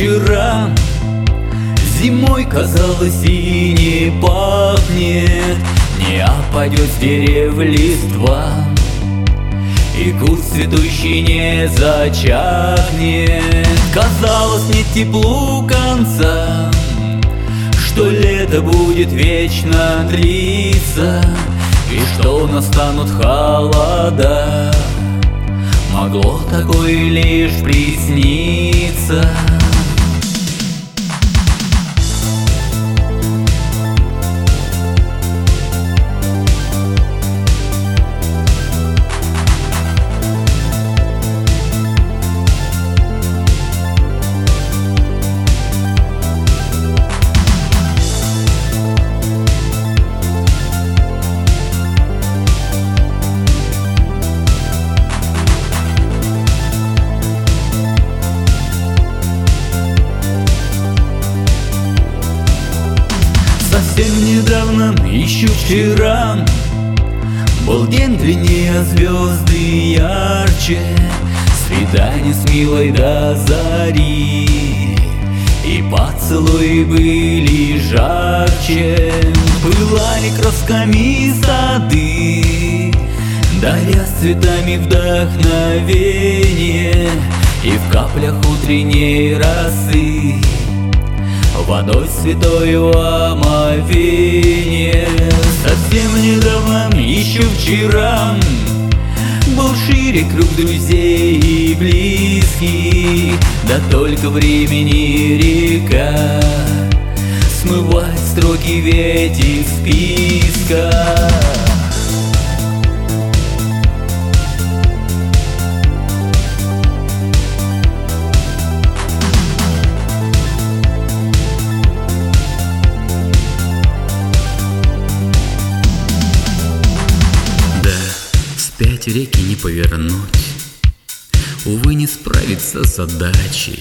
вчера. Зимой, казалось, и не пахнет, не опадет с дерев листва, и куст цветущий не зачахнет. Казалось, нет теплу конца, что лето будет вечно длиться, и что настанут холода. Могло такое лишь присниться. Совсем недавно, еще вчера, был день длиннее, звезды ярче, свидание с милой до зари, и поцелуи были жарче. Пылали красками сады, даря цветами вдохновение, и в каплях утренней росы водой святое омовение. Совсем недавно, еще вчера, был шире круг друзей и близких, да только времени река смывает строки в этих списках. Вспять реки не повернуть, увы, не справиться с задачей.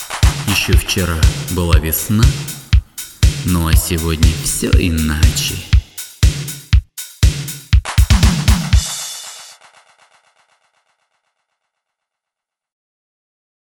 Еще вчера была весна, ну а сегодня все иначе.